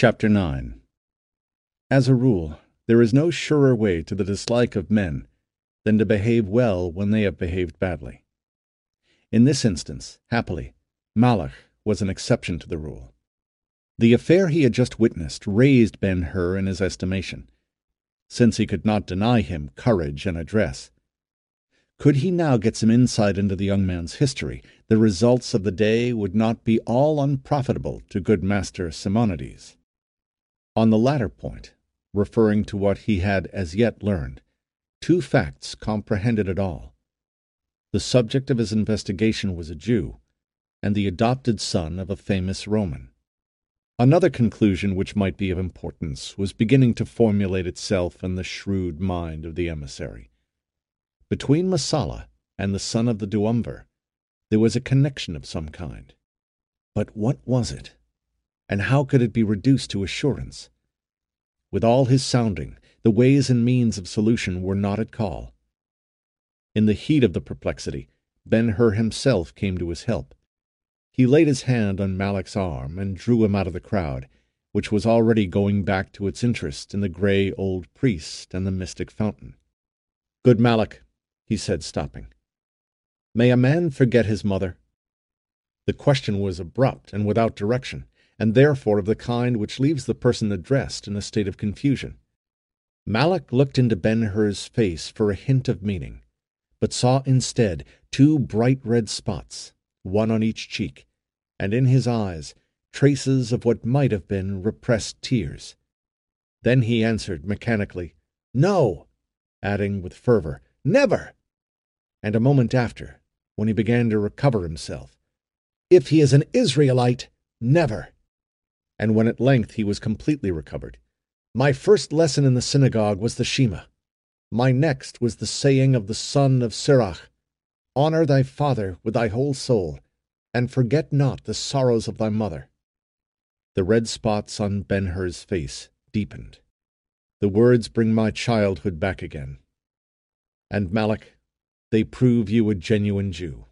Chapter 9. As a rule, there is no surer way to the dislike of men than to behave well when they have behaved badly. In this instance, happily, Malach was an exception to the rule. The affair he had just witnessed raised Ben-Hur in his estimation, since he could not deny him courage and address. Could he now get some insight into the young man's history, the results of the day would not be all unprofitable to good Master Simonides. On the latter point, referring to what he had as yet learned, two facts comprehended it all. The subject of his investigation was a Jew, and the adopted son of a famous Roman. Another conclusion which might be of importance was beginning to formulate itself in the shrewd mind of the emissary. Between Messala and the son of the Duumvir, there was a connection of some kind. But what was it? And how could it be reduced to assurance? With all his sounding, the ways and means of solution were not at call. In the heat of the perplexity, Ben-Hur himself came to his help. He laid his hand on Malach's arm and drew him out of the crowd, which was already going back to its interest in the grey old priest and the mystic fountain. "Good Malach," he said, stopping, "may a man forget his mother?" The question was abrupt and without direction, and therefore of the kind which leaves the person addressed in a state of confusion. Malach looked into Ben-Hur's face for a hint of meaning, but saw instead two bright red spots, one on each cheek, and in his eyes traces of what might have been repressed tears. Then he answered mechanically, "No," adding with fervor, "Never!" And a moment after, when he began to recover himself, "If he is an Israelite, never!" And when at length he was completely recovered, "My first lesson in the synagogue was the Shema. My next was the saying of the son of Sirach, 'Honor thy father with thy whole soul, and forget not the sorrows of thy mother.'" The red spots on Ben-Hur's face deepened. "The words bring my childhood back again. And Malach, they prove you a genuine Jew.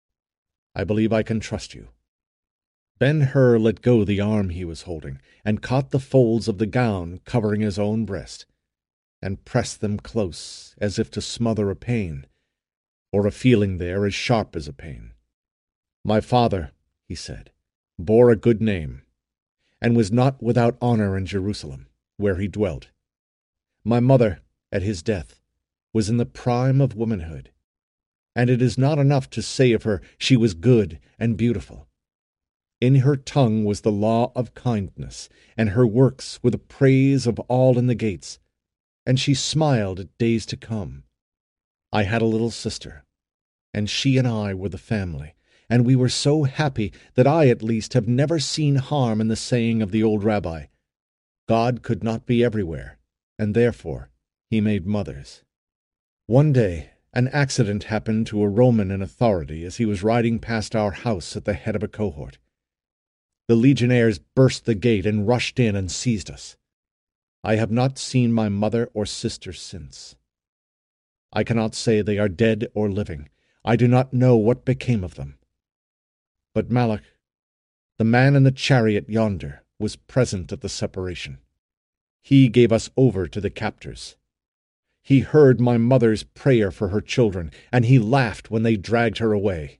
I believe I can trust you." Ben-Hur let go the arm he was holding, and caught the folds of the gown covering his own breast, and pressed them close, as if to smother a pain, or a feeling there as sharp as a pain. "My father," he said, "bore a good name, and was not without honor in Jerusalem, where he dwelt. My mother, at his death, was in the prime of womanhood, and it is not enough to say of her she was good and beautiful. In her tongue was the law of kindness, and her works were the praise of all in the gates, and she smiled at days to come. I had a little sister, and she and I were the family, and we were so happy that I at least have never seen harm in the saying of the old rabbi, 'God could not be everywhere, and therefore he made mothers.' One day an accident happened to a Roman in authority as he was riding past our house at the head of a cohort. The legionnaires burst the gate and rushed in and seized us. I have not seen my mother or sister since. I cannot say they are dead or living. I do not know what became of them. But Malach, the man in the chariot yonder, was present at the separation. He gave us over to the captors. He heard my mother's prayer for her children, and he laughed when they dragged her away.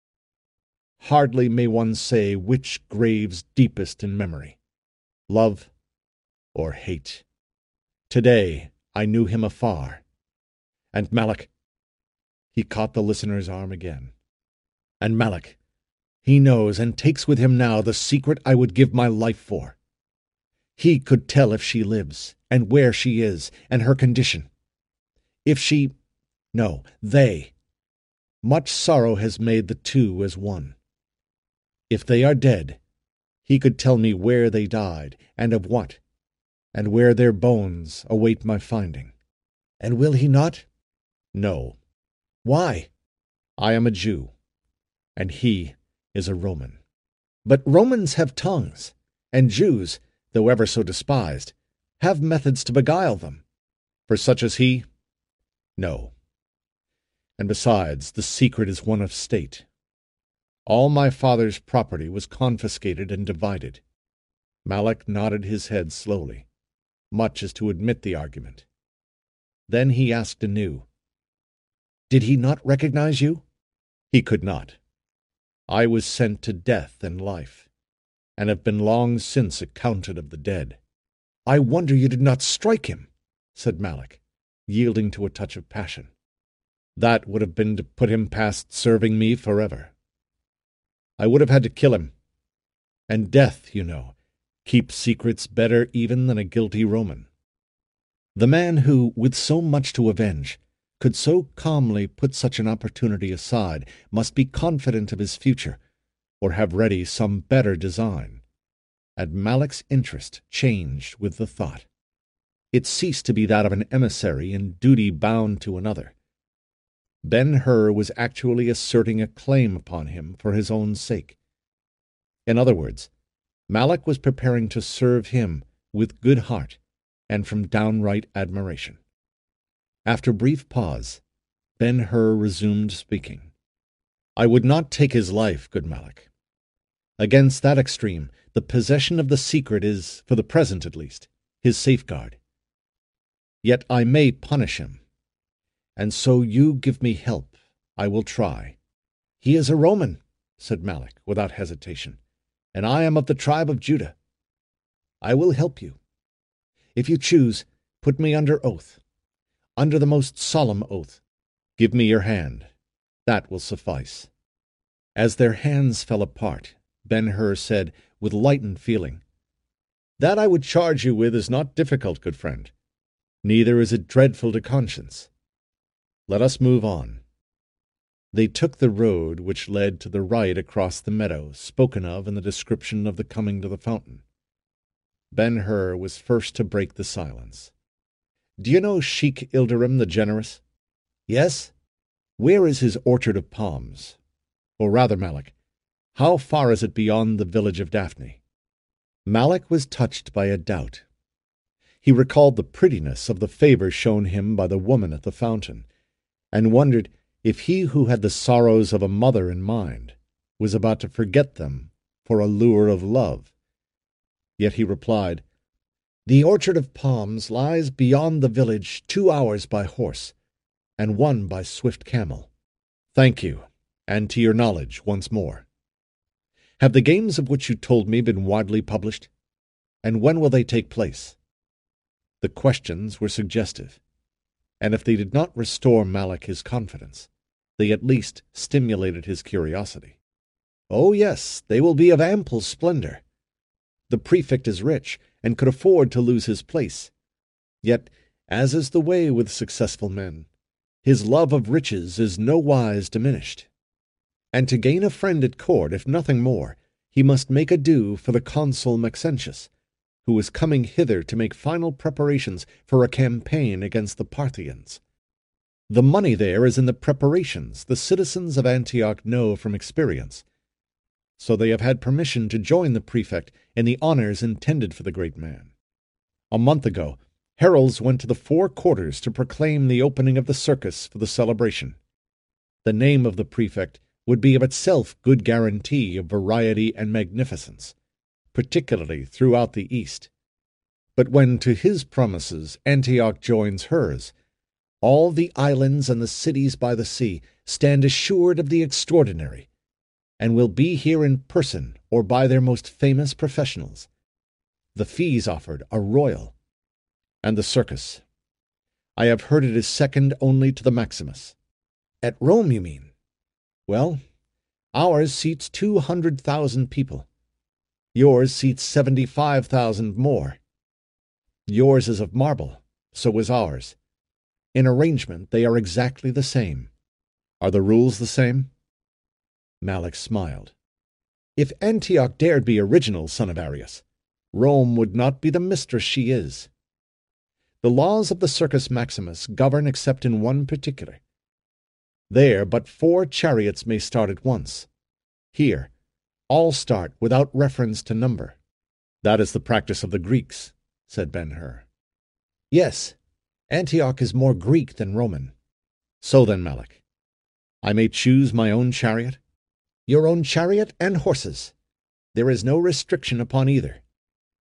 Hardly may one say which graves deepest in memory, love or hate. Today I knew him afar. And Malach," he caught the listener's arm again, "and Malach, he knows and takes with him now the secret I would give my life for. He could tell if she lives, and where she is, and her condition. If she... no, they. Much sorrow has made the two as one. If they are dead, he could tell me where they died, and of what, and where their bones await my finding. And will he not? No. Why? I am a Jew, and he is a Roman. But Romans have tongues, and Jews, though ever so despised, have methods to beguile them. For such as he, no. And besides, the secret is one of state. All my father's property was confiscated and divided. Malak nodded his head slowly, much as to admit the argument. Then he asked anew, "Did he not recognize you?" "He could not. I was sent to death and life, and have been long since accounted of the dead." "I wonder you did not strike him," said Malak, yielding to a touch of passion. "That would have been to put him past serving me forever. I would have had to kill him. And death, you know, keeps secrets better even than a guilty Roman." The man who, with so much to avenge, could so calmly put such an opportunity aside must be confident of his future, or have ready some better design. And Malak's interest changed with the thought. It ceased to be that of an emissary in duty bound to another. Ben-Hur was actually asserting a claim upon him for his own sake. In other words, Malak was preparing to serve him with good heart and from downright admiration. After brief pause, Ben-Hur resumed speaking. "I would not take his life, good Malak. Against that extreme, the possession of the secret is, for the present at least, his safeguard. Yet I may punish him, and so you give me help, I will try." "He is a Roman," said Malak without hesitation, "and I am of the tribe of Judah. I will help you. If you choose, put me under oath, under the most solemn oath. Give me your hand. That will suffice." As their hands fell apart, Ben-Hur said, with lightened feeling, "That I would charge you with is not difficult, good friend. Neither is it dreadful to conscience. Let us move on." They took the road which led to the right across the meadow spoken of in the description of the coming to the fountain. Ben-Hur was first to break the silence. "Do you know Sheik Ilderim the Generous?" "Yes." "Where is his orchard of palms? Or rather, Malak, how far is it beyond the village of Daphne?" Malak was touched by a doubt. He recalled the prettiness of the favor shown him by the woman at the fountain, and wondered if he who had the sorrows of a mother in mind was about to forget them for a lure of love. Yet he replied, "The orchard of palms lies beyond the village 2 hours by horse, and 1 by swift camel." "Thank you, and to your knowledge once more. Have the games of which you told me been widely published? And when will they take place?" The questions were suggestive, and if they did not restore Malak his confidence, they at least stimulated his curiosity. "Oh, yes, they will be of ample splendor. The prefect is rich, and could afford to lose his place. Yet, as is the way with successful men, his love of riches is nowise diminished. And to gain a friend at court, if nothing more, he must make ado for the consul Maxentius, who is coming hither to make final preparations for a campaign against the Parthians. The money there is in the preparations the citizens of Antioch know from experience. So they have had permission to join the prefect in the honors intended for the great man. A month ago, heralds went to the 4 quarters to proclaim the opening of the circus for the celebration. The name of the prefect would be of itself good guarantee of variety and magnificence, particularly throughout the East. But when to his promises Antioch joins hers, all the islands and the cities by the sea stand assured of the extraordinary, and will be here in person or by their most famous professionals. The fees offered are royal. And the circus, I have heard it is second only to the Maximus." "At Rome, you mean?" "Well, ours seats 200,000 people. Yours seats 75,000 more. Yours is of marble, so is ours. In arrangement they are exactly the same." "Are the rules the same?" Malak smiled. "If Antioch dared be original, son of Arius, Rome would not be the mistress she is. The laws of the Circus Maximus govern except in one particular. There but 4 chariots may start at once. Here, all start without reference to number." "That is the practice of the Greeks," said Ben-Hur. "Yes, Antioch is more Greek than Roman." "So then, Malak, I may choose my own chariot?" "Your own chariot and horses. There is no restriction upon either.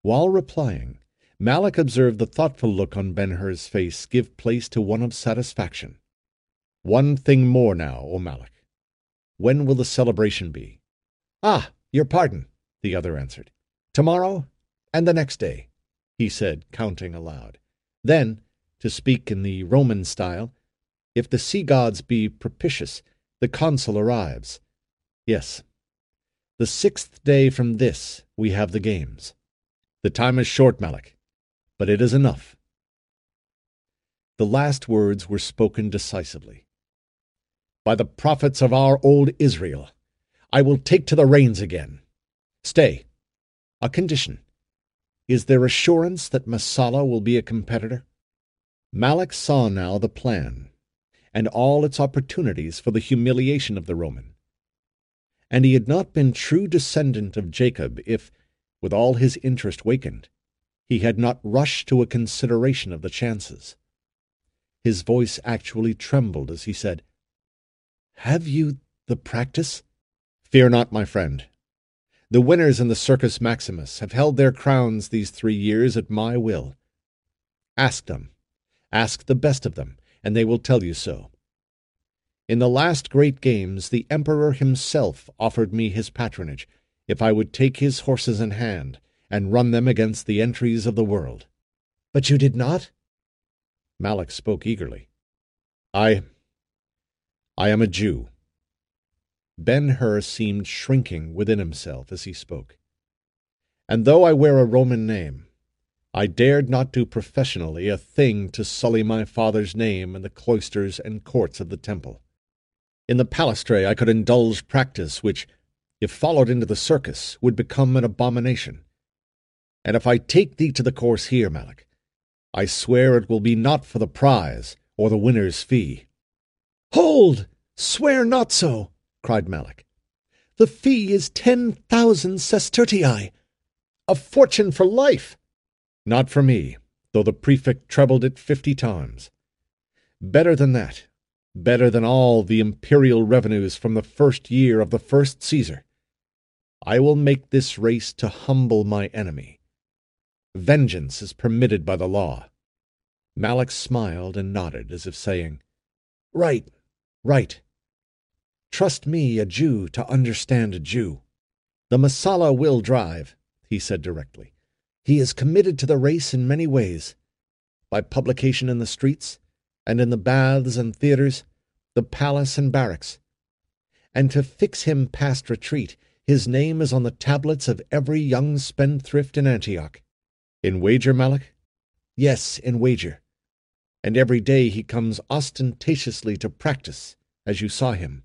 While replying, Malak observed the thoughtful look on Ben-Hur's face give place to one of satisfaction. "One thing more now, O Malak. When will the celebration be?" "Ah, your pardon," the other answered. "Tomorrow and the next day," he said, counting aloud. "Then, to speak in the Roman style, if the sea gods be propitious, the consul arrives. Yes, the 6th day from this we have the games. The time is short, Malak, but it is enough." The last words were spoken decisively. "By the prophets of our old Israel, I will take to the reins again. Stay. A condition. Is there assurance that Messala will be a competitor?" Malak saw now the plan, and all its opportunities for the humiliation of the Roman. And he had not been true descendant of Jacob if, with all his interest wakened, he had not rushed to a consideration of the chances. His voice actually trembled as he said, "Have you the practice?" "Fear not, my friend. The winners in the Circus Maximus have held their crowns these 3 years at my will. Ask them. Ask the best of them, and they will tell you so. In the last great games the Emperor himself offered me his patronage if I would take his horses in hand and run them against the entries of the world." "But you did not?" Malak spoke eagerly. I am a Jew." Ben-Hur seemed shrinking within himself as he spoke. "And though I wear a Roman name, I dared not do professionally a thing to sully my father's name in the cloisters and courts of the temple. In the palastrae I could indulge practice which, if followed into the circus, would become an abomination. And if I take thee to the course here, Malak, I swear it will be not for the prize or the winner's fee." "Hold! Swear not so!" cried Malak. "The fee is 10,000 sestertii, a fortune for life." "Not for me, though the prefect trebled it 50 times. Better than that, better than all the imperial revenues from the first year of the first Caesar. I will make this race to humble my enemy. Vengeance is permitted by the law." Malak smiled and nodded as if saying, "Right, right. Trust me, a Jew, to understand a Jew. The Messala will drive," he said directly. "He is committed to the race in many ways. By publication in the streets, and in the baths and theatres, the palace and barracks. And to fix him past retreat, his name is on the tablets of every young spendthrift in Antioch." "In wager, Malak?" "Yes, in wager. And every day he comes ostentatiously to practice, as you saw him."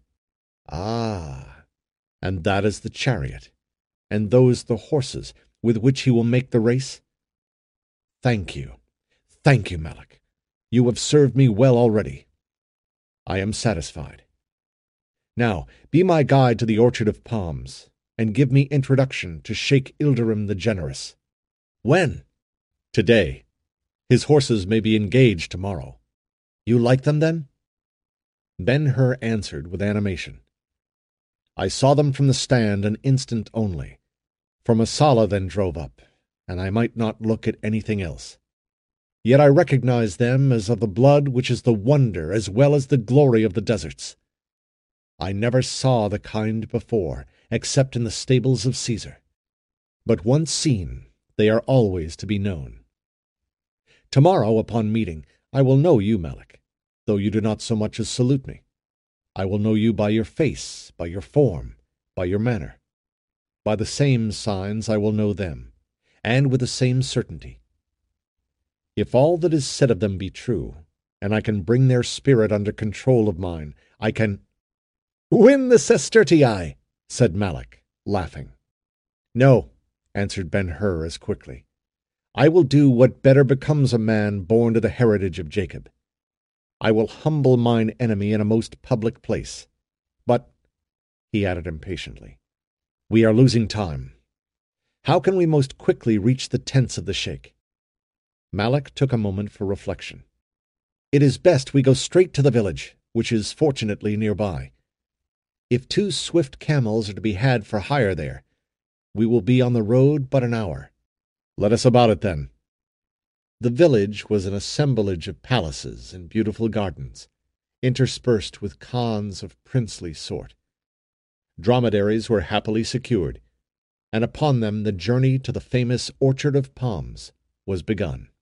"Ah, and that is the chariot, and those the horses, with which he will make the race? Thank you, Malak. You have served me well already. I am satisfied. Now, be my guide to the Orchard of Palms, and give me introduction to Sheikh Ilderim the Generous." "When?" "Today. His horses may be engaged tomorrow." "You like them, then?" Ben-Hur answered with animation. "I saw them from the stand an instant only, for Messala then drove up, and I might not look at anything else. Yet I recognize them as of the blood which is the wonder as well as the glory of the deserts. I never saw the kind before, except in the stables of Caesar. But once seen, they are always to be known. Tomorrow, upon meeting, I will know you, Malak, though you do not so much as salute me. I will know you by your face, by your form, by your manner. By the same signs I will know them, and with the same certainty. If all that is said of them be true, and I can bring their spirit under control of mine, I can—" "Win the sestertii," said Malak, laughing. "No," answered Ben-Hur as quickly. "I will do what better becomes a man born to the heritage of Jacob. I will humble mine enemy in a most public place. But," he added impatiently, "we are losing time. How can we most quickly reach the tents of the sheikh?" Malak took a moment for reflection. "It is best we go straight to the village, which is fortunately nearby. If 2 swift camels are to be had for hire there, we will be on the road but an hour. Let us about it, then. The village was an assemblage of palaces and beautiful gardens, interspersed with khans of princely sort. Dromedaries were happily secured, and upon them the journey to the famous Orchard of Palms was begun.